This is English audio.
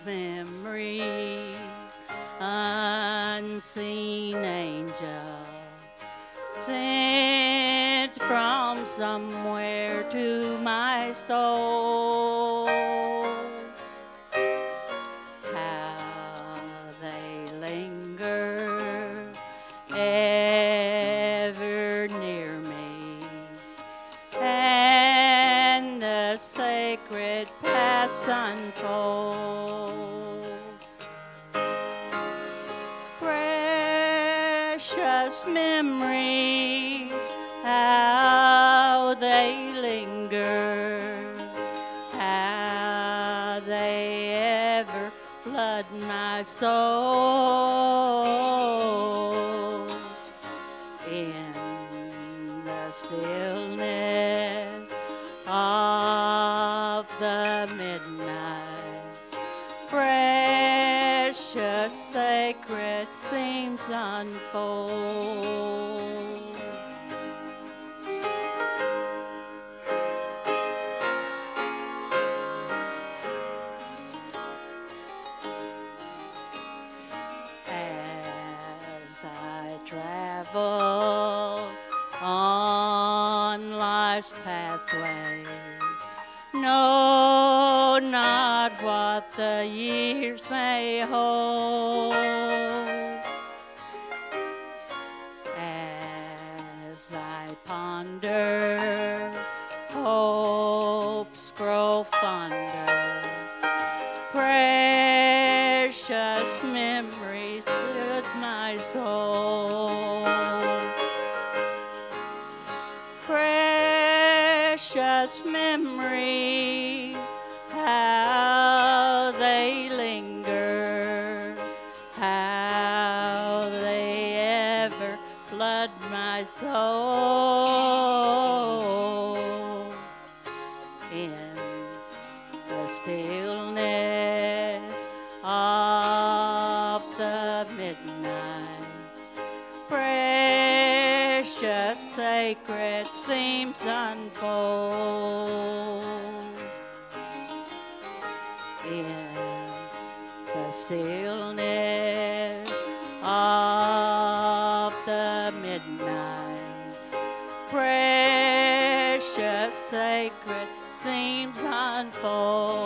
memory, unseen angel, sent from somewhere to my soul. How they linger ever near me, and the sacred paths unfold. Precious memories, how they linger, how they ever flood my soul. In the stillness of the midnight, precious sacred themes unfold. As I travel on life's pathway, know not what the years may hold. As I ponder, hopes grow fonder, precious memories flood my soul. Precious memories, how they linger, how they ever flood my soul. In the stillness of the midnight, precious sacred themes unfold. In the stillness of the midnight, precious sacred themes unfold.